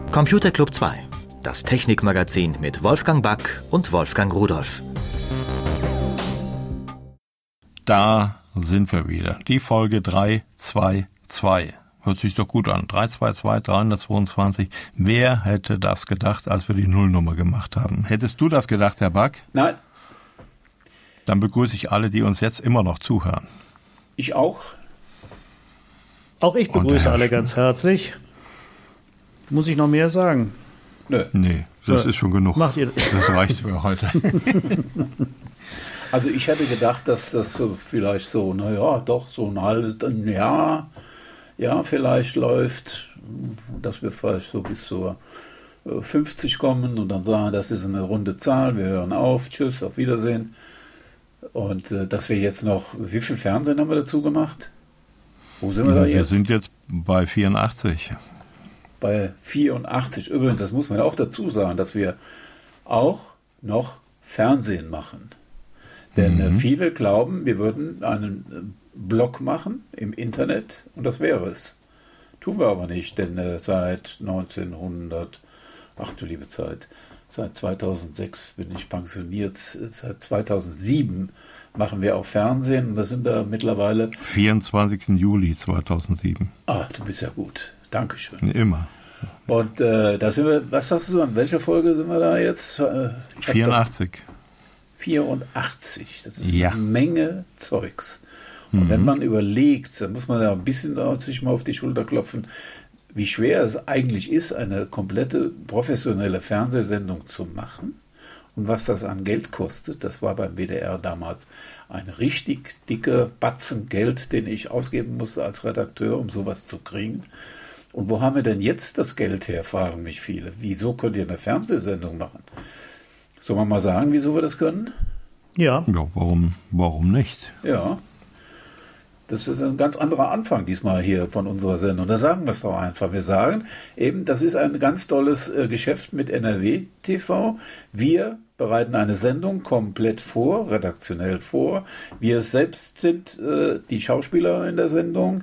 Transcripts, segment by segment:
Computer Club 2, das Technikmagazin mit Wolfgang Back und Wolfgang Rudolph. Da sind wir wieder. Die Folge 322. Hört sich doch gut an. 322, 322. Wer hätte das gedacht, als wir die Nullnummer gemacht haben? Hättest du das gedacht, Herr Back? Nein. Dann begrüße ich alle, die uns jetzt immer noch zuhören. Ich auch. Auch ich begrüße alle ganz herzlich. Muss ich noch mehr sagen? Nö. Nee, das ist schon genug. Macht ihr. Das reicht für heute. Also ich hätte gedacht, dass das so vielleicht so, so ein halbes Jahr, vielleicht läuft, dass wir vielleicht so bis zur 50 kommen und dann sagen, das ist eine runde Zahl, wir hören auf, tschüss, auf Wiedersehen. Und dass wir jetzt noch, wie viel Fernsehen haben wir dazu gemacht? Wo sind wir da jetzt? Wir sind jetzt bei 84. Bei 84. Übrigens, das muss man auch dazu sagen, dass wir auch noch Fernsehen machen. Denn viele glauben, wir würden einen Blog machen im Internet und das wäre es. Tun wir aber nicht, denn seit 2006 bin ich pensioniert, seit 2007 machen wir auch Fernsehen und da sind da mittlerweile... 24. Juli 2007. Du bist ja gut. Dankeschön. Immer. Und da sind wir, was sagst du, an welcher Folge sind wir da jetzt? 84. 84, das ist eine Menge Zeugs. Und wenn man überlegt, dann muss man da ein bisschen sich mal auf die Schulter klopfen, wie schwer es eigentlich ist, eine komplette professionelle Fernsehsendung zu machen und was das an Geld kostet. Das war beim WDR damals ein richtig dicker Batzen Geld, den ich ausgeben musste als Redakteur, um sowas zu kriegen. Und wo haben wir denn jetzt das Geld her, fragen mich viele. Wieso könnt ihr eine Fernsehsendung machen? Sollen wir mal sagen, wieso wir das können? Ja. Ja, warum nicht? Ja. Das ist ein ganz anderer Anfang diesmal hier von unserer Sendung. Da sagen wir es doch einfach. Wir sagen eben, das ist ein ganz tolles Geschäft mit NRW TV. Wir bereiten eine Sendung komplett vor, redaktionell vor. Wir selbst sind die Schauspieler in der Sendung.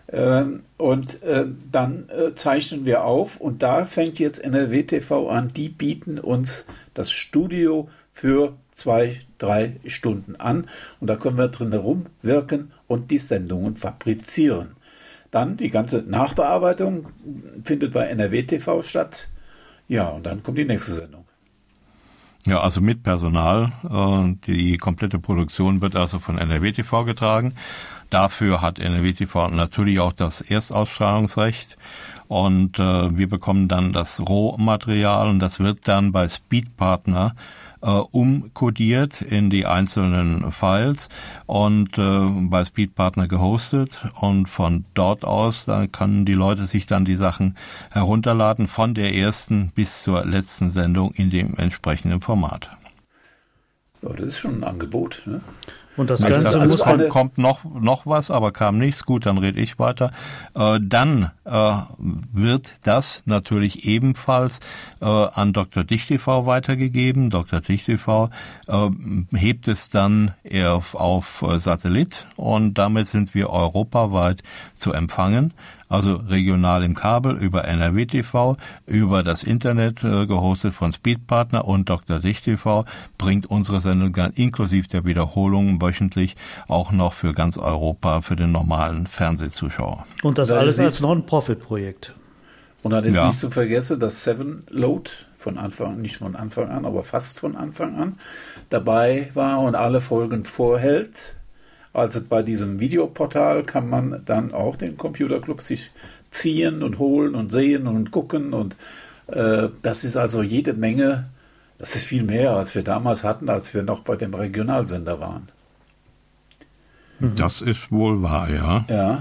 Und dann zeichnen wir auf. Und da fängt jetzt NRW TV an. Die bieten uns das Studio für 2-3 Stunden an. Und da können wir drin herumwirken und die Sendungen fabrizieren. Dann die ganze Nachbearbeitung findet bei NRW TV statt. Ja, und dann kommt die nächste Sendung. Ja, also mit Personal. Die komplette Produktion wird also von NRW TV getragen. Dafür hat NRW TV natürlich auch das Erstausstrahlungsrecht. Und wir bekommen dann das Rohmaterial und das wird dann bei Speedpartner umkodiert in die einzelnen Files und bei Speedpartner gehostet und von dort aus, da können die Leute sich dann die Sachen herunterladen von der ersten bis zur letzten Sendung in dem entsprechenden Format. Ja, das ist schon ein Angebot, ne? Und das Ganze kommt noch was, aber kam nichts. Gut, dann rede ich weiter. Dann wird das natürlich ebenfalls an Dr. Dich TV weitergegeben. Dr. Dich TV hebt es dann auf Satellit und damit sind wir europaweit zu empfangen. Also regional im Kabel, über NRW TV, über das Internet gehostet von Speedpartner und Dr. Dich TV bringt unsere Sendung dann inklusive der Wiederholungen wöchentlich auch noch für ganz Europa für den normalen Fernsehzuschauer. Und das alles als Non-Profit-Projekt. Und dann ist nicht zu vergessen, dass Seven Load nicht von Anfang an, aber fast von Anfang an dabei war und alle Folgen vorhält. Also bei diesem Videoportal kann man dann auch den Computerclub sich ziehen und holen und sehen und gucken. Und das ist also jede Menge, das ist viel mehr, als wir damals hatten, als wir noch bei dem Regionalsender waren. Das ist wohl wahr, ja. Ja.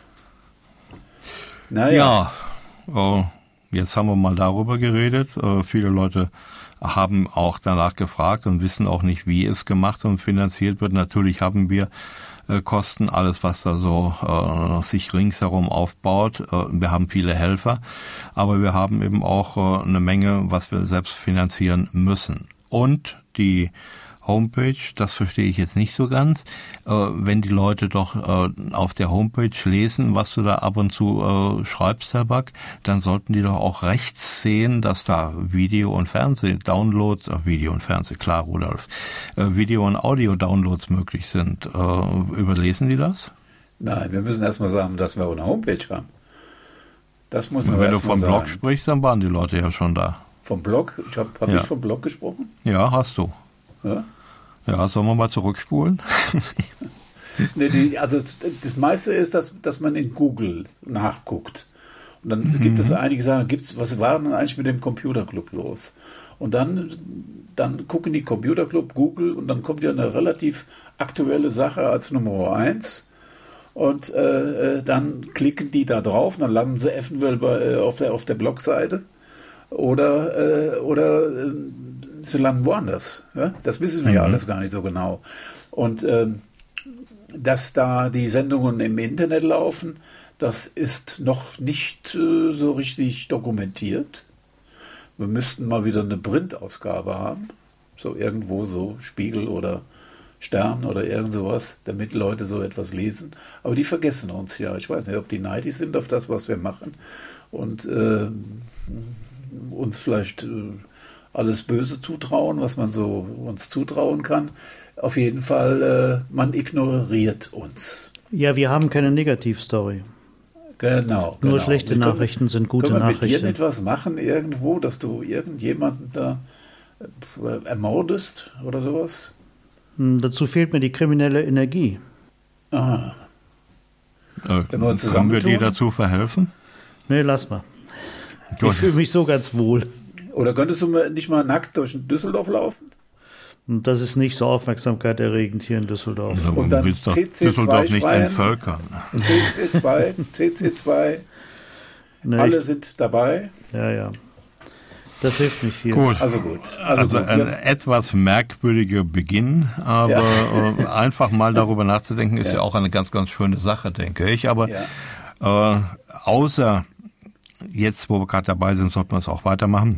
Naja. Ja, jetzt haben wir mal darüber geredet. Viele Leute haben auch danach gefragt und wissen auch nicht, wie es gemacht und finanziert wird. Natürlich haben wir Kosten, alles was da so sich ringsherum aufbaut. Wir haben viele Helfer, aber wir haben eben auch eine Menge, was wir selbst finanzieren müssen. Und die Homepage, das verstehe ich jetzt nicht so ganz. Wenn die Leute doch auf der Homepage lesen, was du da ab und zu schreibst, Herr Back, dann sollten die doch auch rechts sehen, dass da Video- und Fernseh-Downloads, Video und Fernseh, klar, Rudolf, Video- und Audio-Downloads möglich sind. Überlesen die das? Nein, wir müssen erstmal sagen, dass wir auch eine Homepage haben. Das muss man Wenn du erstmal vom sagen. Blog sprichst, dann waren die Leute ja schon da. Vom Blog? Hab Ja. ich vom Blog gesprochen? Ja, hast du. Ja? Ja, sollen wir mal zurückspulen? Nee, also das meiste ist, dass man in Google nachguckt. Und dann gibt es einige Sachen, was war denn eigentlich mit dem Computerclub los? Und dann gucken die Computerclub, Google, und dann kommt ja eine relativ aktuelle Sache als Nummer 1. Und dann klicken die da drauf, und dann landen sie eventuell auf der Blogseite. Oder sie landen woanders. Ja? Das wissen wir ja alles gar nicht so genau. Und dass da die Sendungen im Internet laufen, das ist noch nicht so richtig dokumentiert. Wir müssten mal wieder eine Printausgabe haben. So irgendwo so Spiegel oder Stern oder irgend sowas, damit Leute so etwas lesen. Aber die vergessen uns ja. Ich weiß nicht, ob die neidisch sind auf das, was wir machen. Und uns vielleicht alles Böse zutrauen, was man so uns zutrauen kann. Auf jeden Fall, man ignoriert uns. Ja, wir haben keine Negativstory. Genau. Nur schlechte Nachrichten sind gute Können wir Nachrichten. mit dir etwas machen irgendwo, dass du irgendjemanden da ermordest oder sowas? Dazu fehlt mir die kriminelle Energie. Aha. Wenn wir uns Können wir dir zusammentun? dazu verhelfen? Nee, lass mal. Gut. Ich fühle mich so ganz wohl. Oder könntest du nicht mal nackt durch Düsseldorf laufen? Und das ist nicht so aufmerksamkeitserregend hier in Düsseldorf. Und Du dann willst doch CC2 Düsseldorf nicht schreien. entvölkern. CC2, Nee, alle sind dabei. ja. Das hilft nicht viel. Gut. Also gut. Also gut. ein etwas merkwürdiger Beginn, aber einfach mal darüber nachzudenken, ist ja auch eine ganz, ganz schöne Sache, denke ich. Aber außer jetzt, wo wir gerade dabei sind, sollten wir es auch weitermachen.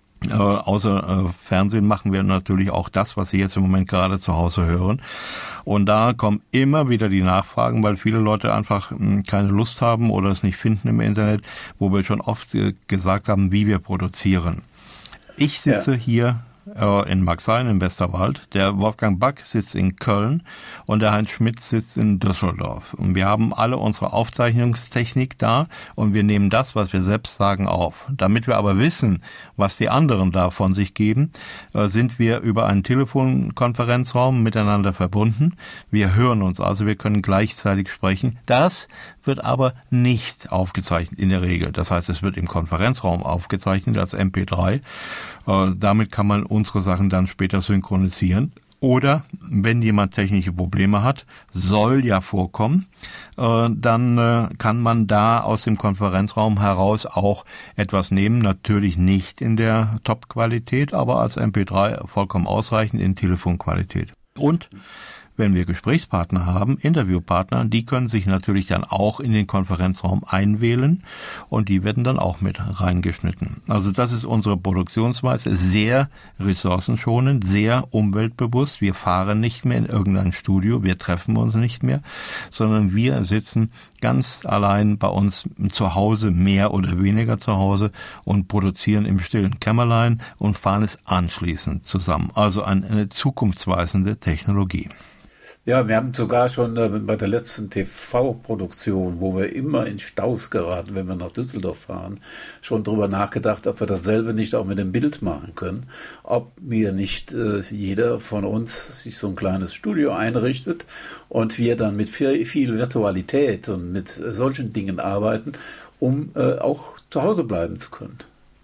Außer Fernsehen machen wir natürlich auch das, was Sie jetzt im Moment gerade zu Hause hören. Und da kommen immer wieder die Nachfragen, weil viele Leute einfach keine Lust haben oder es nicht finden im Internet, wo wir schon oft gesagt haben, wie wir produzieren. Ich sitze hier in Maxheim im Westerwald, der Wolfgang Back sitzt in Köln und der Heinz Schmidt sitzt in Düsseldorf. Und wir haben alle unsere Aufzeichnungstechnik da und wir nehmen das, was wir selbst sagen, auf. Damit wir aber wissen, was die anderen da von sich geben, sind wir über einen Telefonkonferenzraum miteinander verbunden. Wir hören uns also, wir können gleichzeitig sprechen. Das wird aber nicht aufgezeichnet in der Regel. Das heißt, es wird im Konferenzraum aufgezeichnet als MP3. Damit kann man unsere Sachen dann später synchronisieren. Oder wenn jemand technische Probleme hat, soll ja vorkommen, dann kann man da aus dem Konferenzraum heraus auch etwas nehmen. Natürlich nicht in der Top-Qualität, aber als MP3 vollkommen ausreichend in Telefonqualität. Und wenn wir Gesprächspartner haben, Interviewpartner, die können sich natürlich dann auch in den Konferenzraum einwählen und die werden dann auch mit reingeschnitten. Also das ist unsere Produktionsweise, sehr ressourcenschonend, sehr umweltbewusst. Wir fahren nicht mehr in irgendein Studio, wir treffen uns nicht mehr, sondern wir sitzen ganz allein bei uns zu Hause, mehr oder weniger zu Hause und produzieren im stillen Kämmerlein und fahren es anschließend zusammen. Also eine zukunftsweisende Technologie. Ja, wir haben sogar schon bei der letzten TV-Produktion, wo wir immer in Staus geraten, wenn wir nach Düsseldorf fahren, schon drüber nachgedacht, ob wir dasselbe nicht auch mit dem Bild machen können. Ob mir nicht jeder von uns sich so ein kleines Studio einrichtet und wir dann mit viel Virtualität und mit solchen Dingen arbeiten, um auch zu Hause bleiben zu können.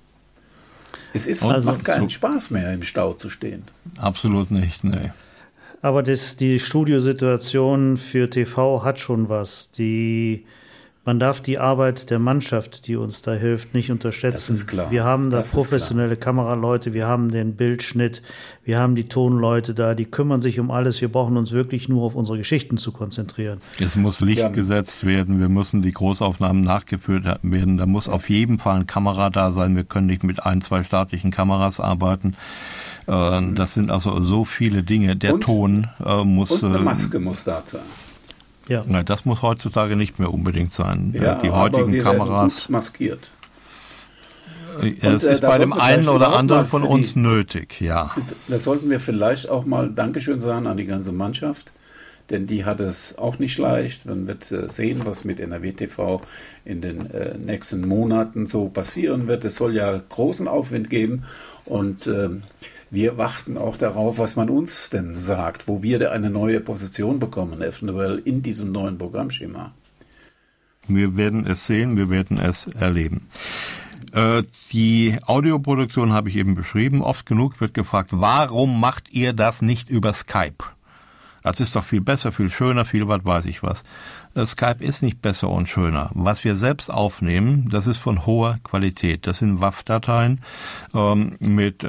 Macht keinen Spaß mehr, im Stau zu stehen. Absolut nicht, nee. Aber die Studiosituation für TV hat schon was. Man darf die Arbeit der Mannschaft, die uns da hilft, nicht unterschätzen. Das ist klar. Wir haben da professionelle Kameraleute, wir haben den Bildschnitt, wir haben die Tonleute da, die kümmern sich um alles. Wir brauchen uns wirklich nur auf unsere Geschichten zu konzentrieren. Es muss Licht gesetzt werden, wir müssen die Großaufnahmen nachgeführt werden. Da muss auf jeden Fall eine Kamera da sein. Wir können nicht mit 1, 2 statischen Kameras arbeiten. Das sind also so viele Dinge. Der Ton muss... Und eine Maske muss da sein. Ja. Na, das muss heutzutage nicht mehr unbedingt sein. Ja, die heutigen aber wir Kameras... werden gut maskiert. Es ist bei dem einen oder anderen von uns nötig, ja. Da sollten wir vielleicht auch mal Dankeschön sagen an die ganze Mannschaft, denn die hat es auch nicht leicht. Man wird sehen, was mit NRW TV in den nächsten Monaten so passieren wird. Es soll ja großen Aufwind geben und wir warten auch darauf, was man uns denn sagt, wo wir eine neue Position bekommen, eventuell in diesem neuen Programmschema. Wir werden es sehen, wir werden es erleben. Die Audioproduktion habe ich eben beschrieben. Oft genug wird gefragt, warum macht ihr das nicht über Skype? Das ist doch viel besser, viel schöner, viel was weiß ich was. Skype ist nicht besser und schöner. Was wir selbst aufnehmen, das ist von hoher Qualität. Das sind WAV-Dateien mit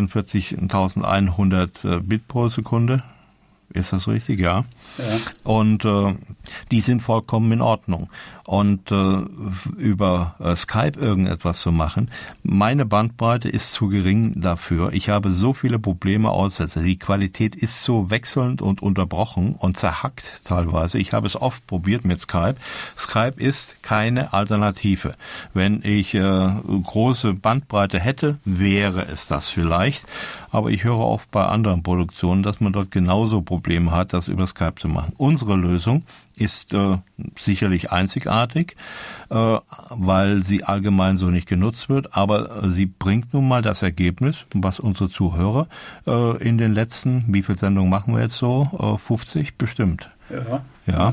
44.100 Bit pro Sekunde. Ist das richtig? Ja. Und die sind vollkommen in Ordnung. Und über Skype irgendetwas zu machen, meine Bandbreite ist zu gering dafür. Ich habe so viele Probleme, Aussätze. Die Qualität ist so wechselnd und unterbrochen und zerhackt teilweise. Ich habe es oft probiert mit Skype. Skype ist keine Alternative. Wenn ich große Bandbreite hätte, wäre es das vielleicht. Aber ich höre oft bei anderen Produktionen, dass man dort genauso Probleme hat, das über Skype zu machen. Unsere Lösung ist sicherlich einzigartig, weil sie allgemein so nicht genutzt wird, aber sie bringt nun mal das Ergebnis, was unsere Zuhörer in den letzten, wie viele Sendungen machen wir jetzt so? 50 bestimmt. Ja.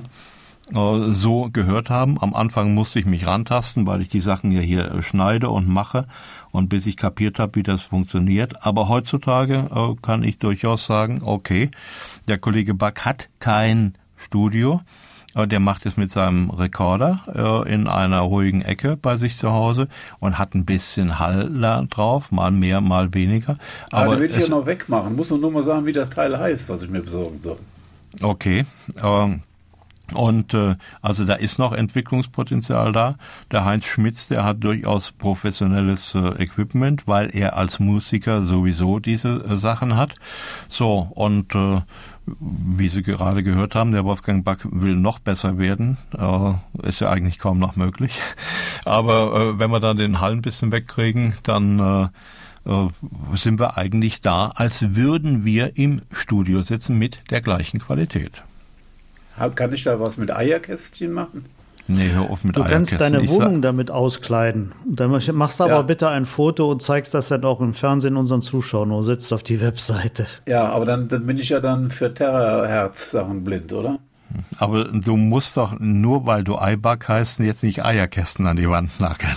So gehört haben. Am Anfang musste ich mich rantasten, weil ich die Sachen ja hier schneide und mache und bis ich kapiert habe, wie das funktioniert. Aber heutzutage kann ich durchaus sagen, okay, der Kollege Back hat kein Studio. Der macht es mit seinem Rekorder in einer ruhigen Ecke bei sich zu Hause und hat ein bisschen Hall da drauf, mal mehr, mal weniger. Aber den will ich ja noch wegmachen. Muss nur mal sagen, wie das Teil heißt, was ich mir besorgen soll. Okay. Und also da ist noch Entwicklungspotenzial da. Der Heinz Schmitz, der hat durchaus professionelles Equipment, weil er als Musiker sowieso diese Sachen hat. So, und wie Sie gerade gehört haben, der Wolfgang Back will noch besser werden. Ist ja eigentlich kaum noch möglich. Aber wenn wir dann den Hall ein bisschen wegkriegen, dann sind wir eigentlich da, als würden wir im Studio sitzen mit der gleichen Qualität. Kann ich da was mit Eierkästchen machen? Nee, hör auf mit Du Eierkästchen. kannst deine Wohnung damit auskleiden. Dann machst du aber bitte ein Foto und zeigst das dann auch im Fernsehen unseren Zuschauern und setzt auf die Webseite. Ja, aber dann bin ich ja dann für Terahertz-Sachen blind, oder? Aber du musst doch, nur weil du iBug heißt, jetzt nicht Eierkästen an die Wand nageln.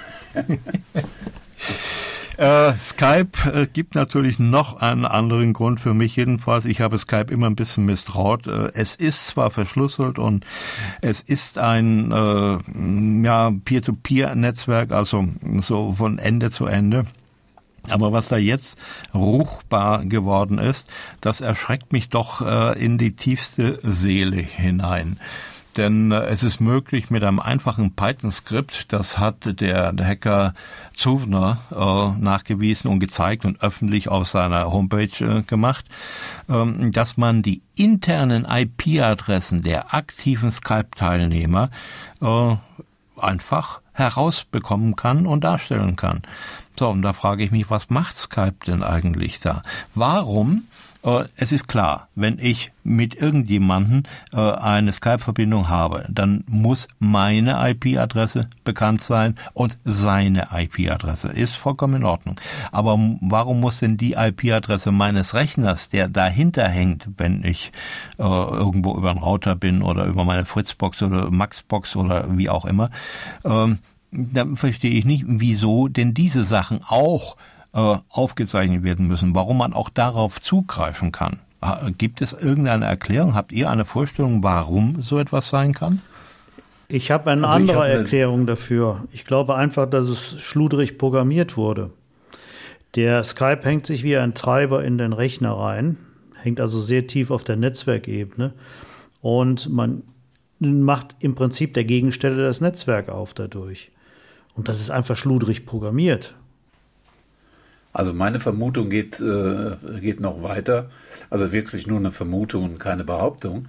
Skype gibt natürlich noch einen anderen Grund für mich jedenfalls. Ich habe Skype immer ein bisschen misstraut. Es ist zwar verschlüsselt und es ist ein Peer-to-Peer-Netzwerk, also so von Ende zu Ende. Aber was da jetzt ruchbar geworden ist, das erschreckt mich doch in die tiefste Seele hinein. Denn es ist möglich mit einem einfachen Python-Skript, das hat der Hacker Zuvner nachgewiesen und gezeigt und öffentlich auf seiner Homepage gemacht, dass man die internen IP-Adressen der aktiven Skype-Teilnehmer einfach herausbekommen kann und darstellen kann. So, und da frage ich mich, was macht Skype denn eigentlich da? Warum? Es ist klar, wenn ich mit irgendjemanden eine Skype-Verbindung habe, dann muss meine IP-Adresse bekannt sein und seine IP-Adresse. Ist vollkommen in Ordnung. Aber warum muss denn die IP-Adresse meines Rechners, der dahinter hängt, wenn ich irgendwo über einen Router bin oder über meine Fritzbox oder Maxbox oder wie auch immer, dann verstehe ich nicht, wieso denn diese Sachen auch aufgezeichnet werden müssen, warum man auch darauf zugreifen kann. Gibt es irgendeine Erklärung? Habt ihr eine Vorstellung, warum so etwas sein kann? Ich habe eine andere Erklärung dafür. Ich glaube einfach, dass es schludrig programmiert wurde. Der Skype hängt sich wie ein Treiber in den Rechner rein, hängt also sehr tief auf der Netzwerkebene und man macht im Prinzip der Gegenstelle das Netzwerk auf dadurch. Und das ist einfach schludrig programmiert. Also meine Vermutung geht noch weiter, also wirklich nur eine Vermutung und keine Behauptung.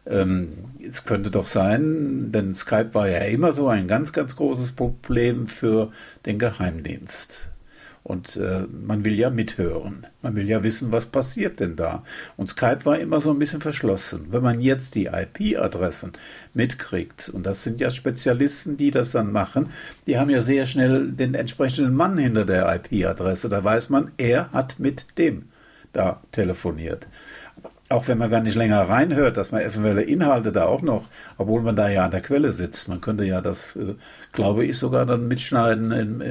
Es könnte doch sein, denn Skype war ja immer so ein ganz, ganz großes Problem für den Geheimdienst. Und man will ja mithören. Man will ja wissen, was passiert denn da. Und Skype war immer so ein bisschen verschlossen. Wenn man jetzt die IP-Adressen mitkriegt, und das sind ja Spezialisten, die das dann machen, die haben ja sehr schnell den entsprechenden Mann hinter der IP-Adresse. Da weiß man, er hat mit dem da telefoniert. Auch wenn man gar nicht länger reinhört, dass man eventuelle Inhalte da auch noch, obwohl man da ja an der Quelle sitzt. Man könnte ja das, glaube ich, sogar dann mitschneiden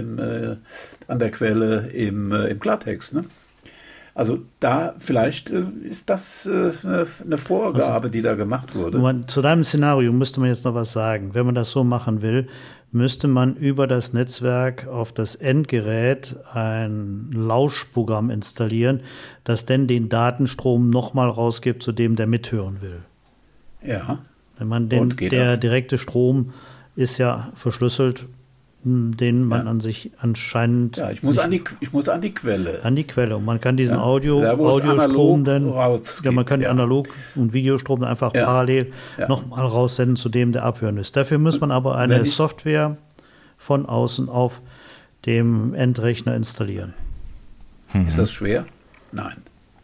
an der Quelle im Klartext. Ne? Also da vielleicht ist das eine Vorgabe, die da gemacht wurde. Zu deinem Szenario müsste man jetzt noch was sagen. Wenn man das so machen will, müsste man über das Netzwerk auf das Endgerät ein Lauschprogramm installieren, das dann den Datenstrom nochmal rausgibt, zu dem der mithören will. Ja. Wenn man der direkte Strom ist ja verschlüsselt, den man an sich anscheinend... Ja, ich muss an die Quelle. An die Quelle. Und man kann diesen Audiostrom dann... man kann die Analog- und Videostrom einfach parallel nochmal raussenden, zu dem der abhören ist. Dafür muss man aber eine Software von außen auf dem Endrechner installieren. Ist das schwer? Nein.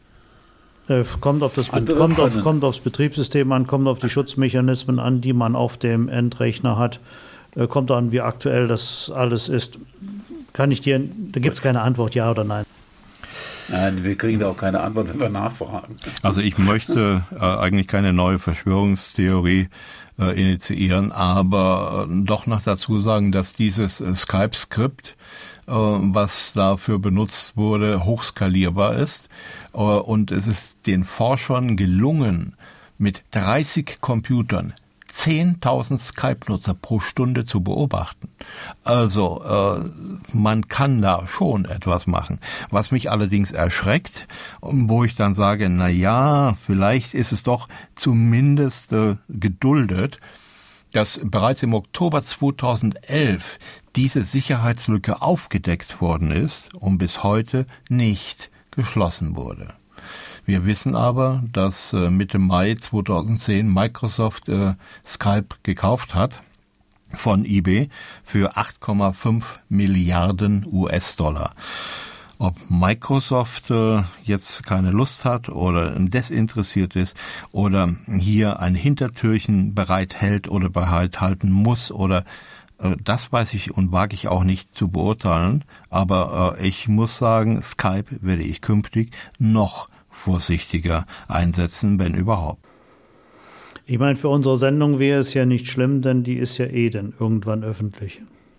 Kommt aufs Betriebssystem an, kommt auf die Schutzmechanismen an, die man auf dem Endrechner hat. Kommt an, wie aktuell das alles ist. Da gibt es keine Antwort, ja oder nein. Nein, wir kriegen da auch keine Antwort, wenn wir nachfragen. Also ich möchte eigentlich keine neue Verschwörungstheorie initiieren, aber doch noch dazu sagen, dass dieses Skype-Skript, was dafür benutzt wurde, hochskalierbar ist. Und es ist den Forschern gelungen, mit 30 Computern 10.000 Skype-Nutzer pro Stunde zu beobachten. Also man kann da schon etwas machen. Was mich allerdings erschreckt, wo ich dann sage, na ja, vielleicht ist es doch zumindest geduldet, dass bereits im Oktober 2011 diese Sicherheitslücke aufgedeckt worden ist und bis heute nicht geschlossen wurde. Wir wissen aber, dass Mitte Mai 2010 Microsoft Skype gekauft hat von eBay für 8,5 Milliarden US-Dollar. Ob Microsoft jetzt keine Lust hat oder desinteressiert ist oder hier ein Hintertürchen bereithält oder bereithalten muss oder das weiß ich und wage ich auch nicht zu beurteilen. Aber ich muss sagen, Skype werde ich künftig noch vorsichtiger einsetzen, wenn überhaupt. Ich meine, für unsere Sendung wäre es ja nicht schlimm, denn die ist ja dann irgendwann öffentlich.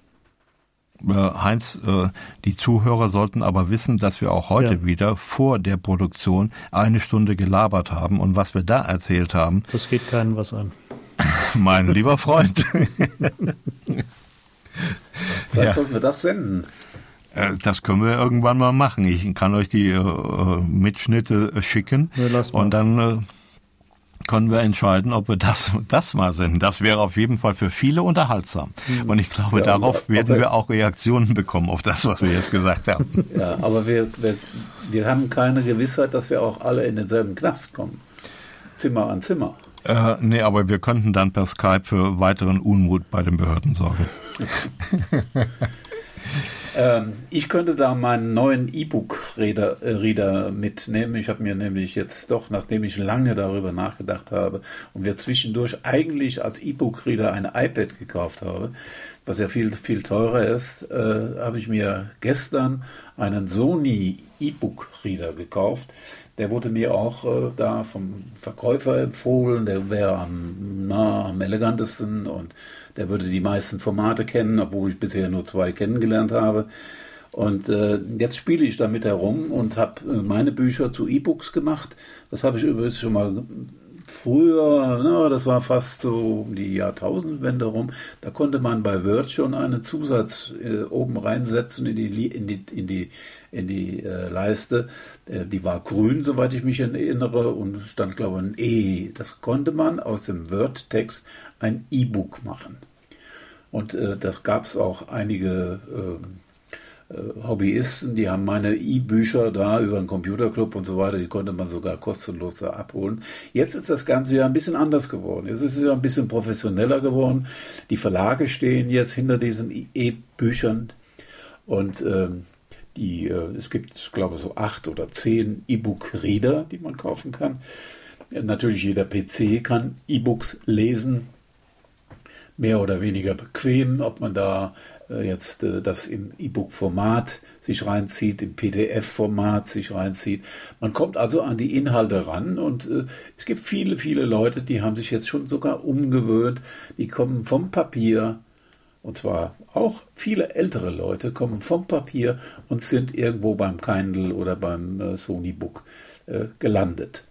Heinz, die Zuhörer sollten aber wissen, dass wir auch heute wieder vor der Produktion 1 Stunde gelabert haben und was wir da erzählt haben. Das geht keinem was an. Mein lieber Freund. Vielleicht sollten wir das senden. Das können wir irgendwann mal machen. Ich kann euch die Mitschnitte schicken und dann können wir entscheiden, ob wir das mal senden. Das wäre auf jeden Fall für viele unterhaltsam. Und ich glaube, darauf werden wir auch Reaktionen bekommen, auf das, was wir jetzt gesagt haben. Ja, aber wir haben keine Gewissheit, dass wir auch alle in denselben Knast kommen. Zimmer an Zimmer. Nee, aber wir könnten dann per Skype für weiteren Unmut bei den Behörden sorgen. Ich könnte da meinen neuen E-Book-Reader mitnehmen. Ich habe mir nämlich jetzt doch, nachdem ich lange darüber nachgedacht habe und wir zwischendurch eigentlich als E-Book-Reader ein iPad gekauft habe, was ja viel, viel teurer ist, habe ich mir gestern einen Sony E-Book-Reader gekauft. Der wurde mir auch da vom Verkäufer empfohlen. Der wäre am elegantesten und der würde die meisten Formate kennen, obwohl ich bisher nur 2 kennengelernt habe. Und jetzt spiele ich damit herum und habe meine Bücher zu E-Books gemacht. Das habe ich übrigens schon mal früher, das war fast so um die Jahrtausendwende rum. Da konnte man bei Word schon einen Zusatz oben reinsetzen in die Leiste. Die war grün, soweit ich mich erinnere, und stand, glaube ich, ein E. Das konnte man aus dem Word-Text ein E-Book machen. Und da gab es auch einige Hobbyisten, die haben meine E-Bücher da über den Computerclub und so weiter, die konnte man sogar kostenlos da abholen. Jetzt ist das Ganze ja ein bisschen anders geworden. Jetzt ist es ja ein bisschen professioneller geworden. Die Verlage stehen jetzt hinter diesen E-Büchern und es gibt, glaube ich, so 8 oder 10 E-Book-Reader, die man kaufen kann. Natürlich jeder PC kann E-Books lesen, mehr oder weniger bequem, ob man da jetzt das im E-Book-Format sich reinzieht, im PDF-Format sich reinzieht. Man kommt also an die Inhalte ran und es gibt viele, viele Leute, die haben sich jetzt schon sogar umgewöhnt, die kommen vom Papier, und zwar auch viele ältere Leute kommen vom Papier und sind irgendwo beim Kindle oder beim Sony Book gelandet.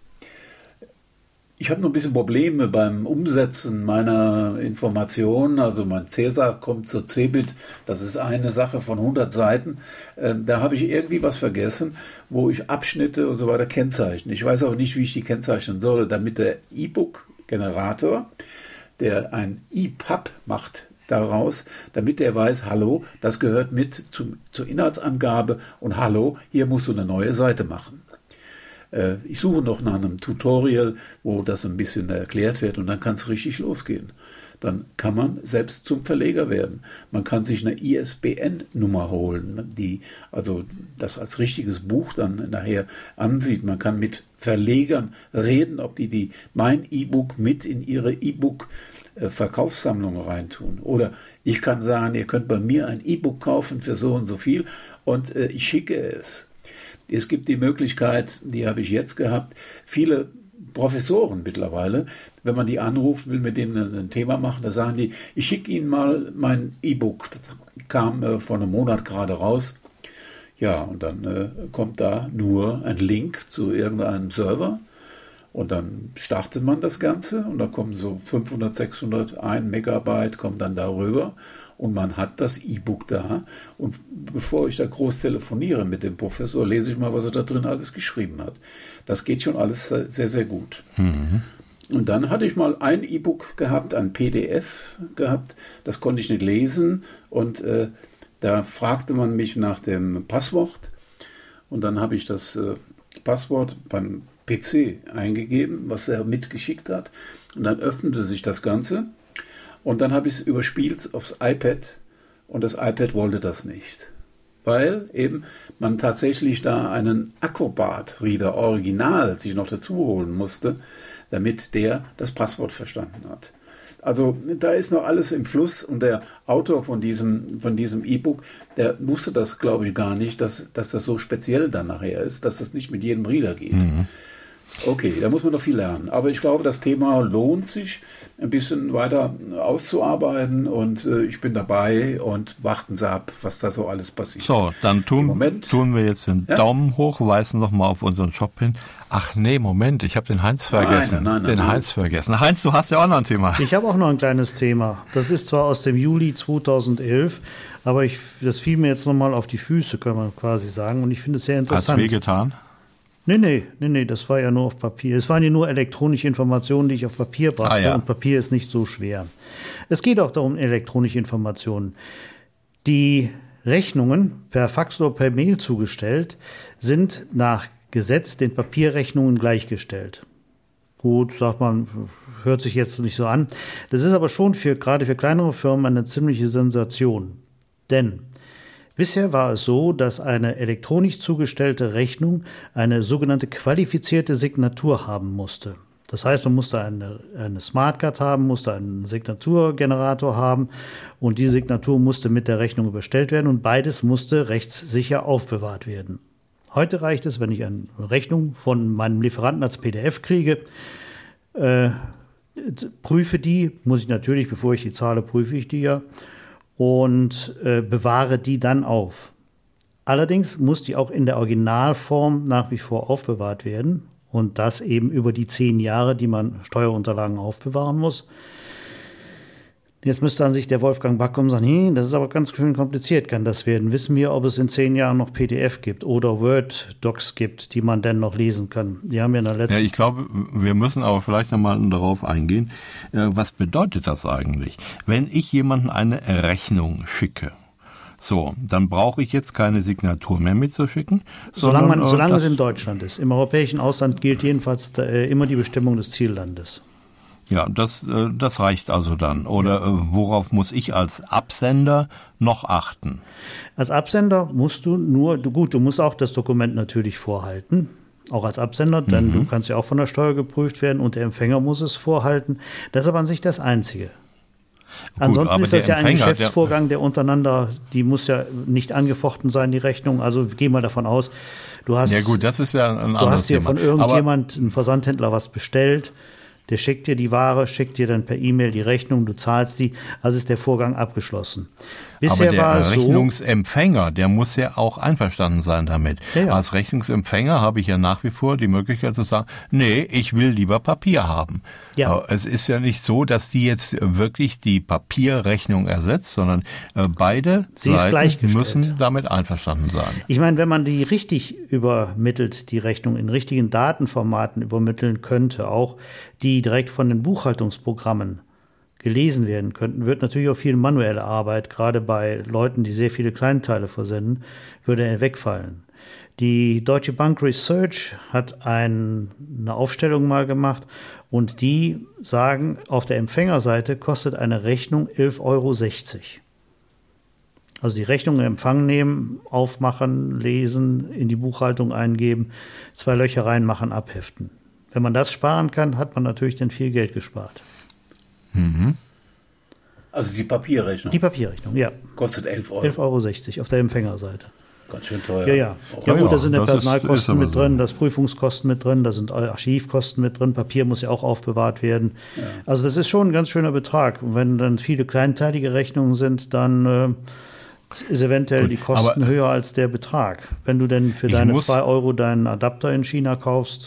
Ich habe noch ein bisschen Probleme beim Umsetzen meiner Informationen. Also mein Cäsar kommt zur Cebit, das ist eine Sache von 100 Seiten. Da habe ich irgendwie was vergessen, wo ich Abschnitte und so weiter kennzeichne. Ich weiß aber nicht, wie ich die kennzeichnen soll, damit der E-Book-Generator, der ein EPUB macht daraus, damit der weiß, hallo, das gehört mit zur Inhaltsangabe und hallo, hier musst du eine neue Seite machen. Ich suche noch nach einem Tutorial, wo das ein bisschen erklärt wird und dann kann es richtig losgehen. Dann kann man selbst zum Verleger werden. Man kann sich eine ISBN-Nummer holen, die also das als richtiges Buch dann nachher ansieht. Man kann mit Verlegern reden, ob die mein E-Book mit in ihre E-Book-Verkaufssammlung reintun. Oder ich kann sagen, ihr könnt bei mir ein E-Book kaufen für so und so viel und ich schicke es. Es gibt die Möglichkeit, die habe ich jetzt gehabt, viele Professoren mittlerweile, wenn man die anruft, will mit denen ein Thema machen, da sagen die, ich schicke Ihnen mal mein E-Book. Das kam vor einem Monat gerade raus. Ja, und dann kommt da nur ein Link zu irgendeinem Server und dann startet man das Ganze und da kommen so 500, 600, 1 Megabyte kommt dann darüber. Und man hat das E-Book da. Und bevor ich da groß telefoniere mit dem Professor, lese ich mal, was er da drin alles geschrieben hat. Das geht schon alles sehr, sehr gut. Mhm. Und dann hatte ich mal ein E-Book gehabt, ein PDF gehabt. Das konnte ich nicht lesen. Und da fragte man mich nach dem Passwort. Und dann habe ich das Passwort beim PC eingegeben, was er mitgeschickt hat. Und dann öffnete sich das Ganze. Und dann habe ich es überspielt aufs iPad und das iPad wollte das nicht. Weil eben man tatsächlich da einen Acrobat-Reader Original sich noch dazu holen musste, damit der das Passwort verstanden hat. Also da ist noch alles im Fluss und der Autor von diesem E-Book, der wusste das, glaube ich, gar nicht, dass das so speziell dann nachher ist, dass das nicht mit jedem Reader geht. Mhm. Okay, da muss man noch viel lernen. Aber ich glaube, das Thema lohnt sich, ein bisschen weiter auszuarbeiten und ich bin dabei und warten Sie ab, was da so alles passiert. So, dann tun wir jetzt den Daumen hoch, weisen nochmal auf unseren Shop hin. Ach nee, Moment, ich habe den Heinz vergessen. Heinz vergessen. Heinz, du hast ja auch noch ein Thema. Ich habe auch noch ein kleines Thema. Das ist zwar aus dem Juli 2011, aber das fiel mir jetzt nochmal auf die Füße, kann man quasi sagen. Und ich finde es sehr interessant. Hat's wehgetan? Nee, das war ja nur auf Papier. Es waren ja nur elektronische Informationen, die ich auf Papier brachte. Ja. Und Papier ist nicht so schwer. Es geht auch darum, elektronische Informationen. Die Rechnungen per Fax oder per Mail zugestellt sind nach Gesetz den Papierrechnungen gleichgestellt. Gut, sagt man, hört sich jetzt nicht so an. Das ist aber schon gerade für kleinere Firmen eine ziemliche Sensation. Denn bisher war es so, dass eine elektronisch zugestellte Rechnung eine sogenannte qualifizierte Signatur haben musste. Das heißt, man musste eine Smartcard haben, musste einen Signaturgenerator haben und die Signatur musste mit der Rechnung überstellt werden und beides musste rechtssicher aufbewahrt werden. Heute reicht es, wenn ich eine Rechnung von meinem Lieferanten als PDF kriege, prüfe die, muss ich natürlich, bevor ich die zahle, prüfe ich die ja, und bewahre die dann auf. Allerdings muss die auch in der Originalform nach wie vor aufbewahrt werden und das eben über die 10 Jahre, die man Steuerunterlagen aufbewahren muss. Jetzt müsste an sich der Wolfgang Back kommen und sagen, das ist aber ganz schön kompliziert, kann das werden. Wissen wir, ob es in 10 Jahren noch PDF gibt oder Word-Docs gibt, die man dann noch lesen kann. Die haben wir in der letzten... Ja, ich glaube, wir müssen aber vielleicht nochmal darauf eingehen. Was bedeutet das eigentlich? Wenn ich jemandem eine Rechnung schicke, So, dann brauche ich jetzt keine Signatur mehr mitzuschicken. Solange es in Deutschland ist. Im europäischen Ausland gilt jedenfalls immer die Bestimmung des Ziellandes. Ja, das reicht also dann. Oder worauf muss ich als Absender noch achten? Als Absender musst du du musst auch das Dokument natürlich vorhalten. Auch als Absender, denn du kannst ja auch von der Steuer geprüft werden und der Empfänger muss es vorhalten. Das ist aber an sich das Einzige. Ansonsten ist das ja ein Geschäftsvorgang, der untereinander, die muss ja nicht angefochten sein, die Rechnung. Also geh mal davon aus, du hast, ja gut, das ist ja ein anderes du hast dir Thema. von irgendjemand, einem Versandhändler, was bestellt. Der schickt dir die Ware, schickt dir dann per E-Mail die Rechnung, du zahlst die, also ist der Vorgang abgeschlossen. Bisher aber der war es Rechnungsempfänger, der muss ja auch einverstanden sein damit. Ja. Als Rechnungsempfänger habe ich ja nach wie vor die Möglichkeit zu sagen, nee, ich will lieber Papier haben. Ja. Es ist ja nicht so, dass die jetzt wirklich die Papierrechnung ersetzt, sondern beide Seiten müssen damit einverstanden sein. Ich meine, wenn man die richtig übermittelt, die Rechnung in richtigen Datenformaten übermitteln könnte, auch die direkt von den Buchhaltungsprogrammen gelesen werden könnten, wird natürlich auch viel manuelle Arbeit, gerade bei Leuten, die sehr viele Kleinteile versenden, würde wegfallen. Die Deutsche Bank Research hat eine Aufstellung mal gemacht und die sagen, auf der Empfängerseite kostet eine Rechnung 11,60 €. Also die Rechnung in Empfang nehmen, aufmachen, lesen, in die Buchhaltung eingeben, 2 Löcher reinmachen, abheften. Wenn man das sparen kann, hat man natürlich dann viel Geld gespart. Mhm. Also die Papierrechnung? Die Papierrechnung, ja. Kostet 11 €. 11,60 € auf der Empfängerseite. Ganz schön teuer. Ja. Oh. Ja gut, da sind ja Personalkosten mit so drin, da sind Prüfungskosten mit drin, da sind Archivkosten mit drin, Papier muss ja auch aufbewahrt werden. Ja. Also das ist schon ein ganz schöner Betrag. Und wenn dann viele kleinteilige Rechnungen sind, dann ist eventuell die Kosten höher als der Betrag. Wenn du denn für deine 2 € deinen Adapter in China kaufst,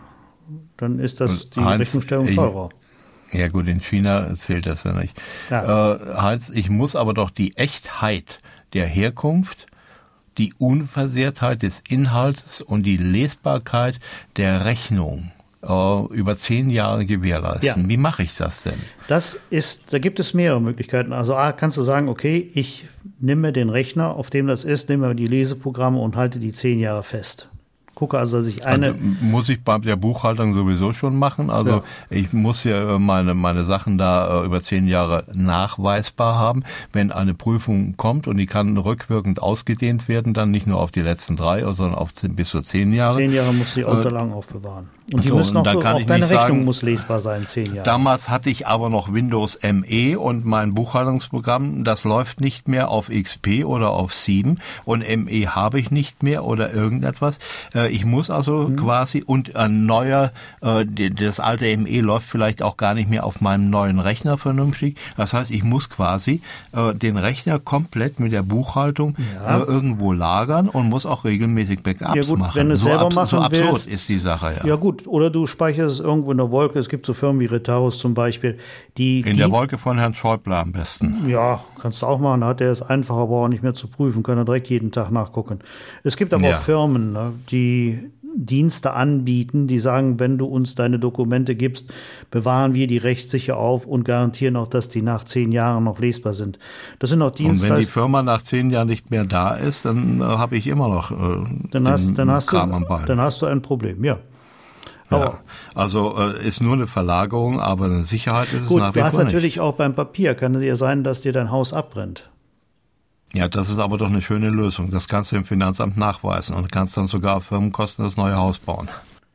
dann ist das die Rechnungsstellung teurer. Ja gut, in China zählt das ja nicht. Ja. Heinz, ich muss aber doch die Echtheit der Herkunft, die Unversehrtheit des Inhalts und die Lesbarkeit der Rechnung über 10 Jahre gewährleisten. Ja. Wie mache ich das denn? Da gibt es mehrere Möglichkeiten. Also kannst du sagen, okay, ich nehme den Rechner, auf dem das ist, nehme die Leseprogramme und halte die 10 Jahre fest. Gucke also, dass ich muss ich bei der Buchhaltung sowieso schon machen. Also ich muss ja meine Sachen da über 10 Jahre nachweisbar haben. Wenn eine Prüfung kommt und die kann rückwirkend ausgedehnt werden, dann nicht nur auf die letzten 3, sondern auf bis zu 10 Jahre. 10 Jahre musst du die Unterlagen aufbewahren. Und die müssen auch deine Rechnung muss lesbar sein, 10 Jahre. Damals hatte ich aber noch Windows ME und mein Buchhaltungsprogramm, das läuft nicht mehr auf XP oder auf 7 und ME habe ich nicht mehr oder irgendetwas. Ich muss also quasi, und ein neuer, das alte ME läuft vielleicht auch gar nicht mehr auf meinem neuen Rechner vernünftig. Das heißt, ich muss quasi den Rechner komplett mit der Buchhaltung irgendwo lagern und muss auch regelmäßig Backups machen. Wenn du es selber machen so absurd willst, ist die Sache, ja gut, oder du speicherst es irgendwo in der Wolke. Es gibt so Firmen wie Retaurus zum Beispiel, in der Wolke von Herrn Schäuble am besten. Ja, kannst du auch machen. Da hat er es einfacher, braucht nicht mehr zu prüfen, kann er direkt jeden Tag nachgucken. Es gibt aber auch Firmen, ne, die Dienste anbieten, die sagen, wenn du uns deine Dokumente gibst, bewahren wir die rechtssicher auf und garantieren auch, dass die nach 10 Jahren noch lesbar sind. Das sind auch Dienstleister. Und wenn die Firma nach 10 Jahren nicht mehr da ist, dann habe ich immer noch dann hast du ein Problem, ja. Ja, also ist nur eine Verlagerung, aber eine Sicherheit ist es nach wie vor nicht. Du hast natürlich auch beim Papier, kann es ja sein, dass dir dein Haus abbrennt. Ja, das ist aber doch eine schöne Lösung. Das kannst du im Finanzamt nachweisen und kannst dann sogar auf Firmenkosten das neue Haus bauen.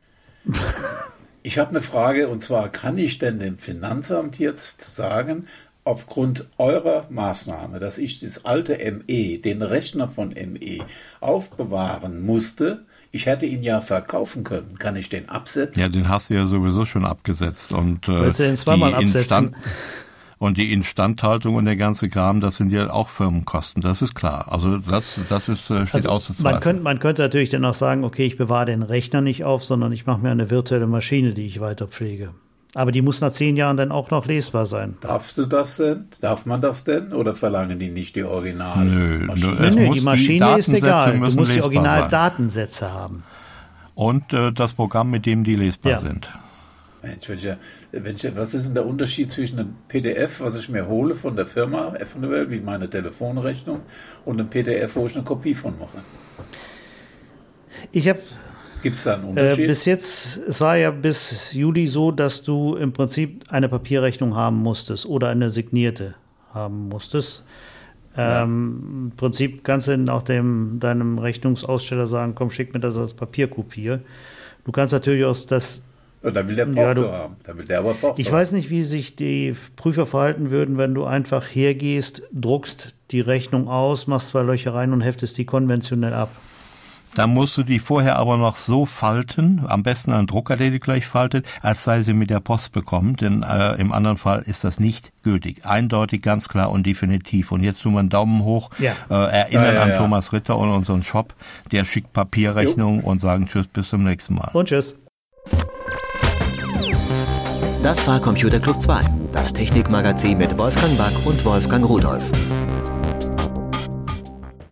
Ich habe eine Frage, und zwar, kann ich denn dem Finanzamt jetzt sagen, aufgrund eurer Maßnahme, dass ich das alte ME, den Rechner von ME, aufbewahren musste, ich hätte ihn ja verkaufen können. Kann ich den absetzen? Ja, den hast du ja sowieso schon abgesetzt. Und willst du den zweimal absetzen? Und die Instandhaltung und der ganze Kram, das sind ja auch Firmenkosten, das ist klar. Also das ist steht außer Zweifel. Man könnte natürlich dann auch sagen, okay, ich bewahre den Rechner nicht auf, sondern ich mache mir eine virtuelle Maschine, die ich weiter pflege. Aber die muss nach 10 Jahren dann auch noch lesbar sein. Darfst du das denn? Darf man das denn? Oder verlangen die nicht die Originalmaschine? Nö, die Maschine ist egal. Du musst die Originaldatensätze haben. Und das Programm, mit dem die lesbar sind. Mensch, was ist denn der Unterschied zwischen einem PDF, was ich mir hole von der Firma, wie meine Telefonrechnung, und einem PDF, wo ich eine Kopie von mache? Gibt es da einen Unterschied? Es war ja bis Juli so, dass du im Prinzip eine Papierrechnung haben musstest oder eine signierte haben musstest. Ja. Im Prinzip kannst du auch deinem Rechnungsaussteller sagen, komm, schick mir das als Papierkopie. Du kannst natürlich auch das... Da will der Porto haben. Da will der aber Porto. Ich weiß nicht, wie sich die Prüfer verhalten würden, wenn du einfach hergehst, druckst die Rechnung aus, machst 2 Löcher rein und heftest die konventionell ab. Dann musst du die vorher aber noch so falten, am besten einen Drucker, der die gleich faltet, als sei sie mit der Post bekommen, denn im anderen Fall ist das nicht gültig. Eindeutig, ganz klar und definitiv. Und jetzt tun wir einen Daumen hoch, erinnern an Thomas Ritter und unseren Shop, der schickt Papierrechnungen und sagen Tschüss, bis zum nächsten Mal. Und Tschüss. Das war Computer Club 2, das Technikmagazin mit Wolfgang Back und Wolfgang Rudolph.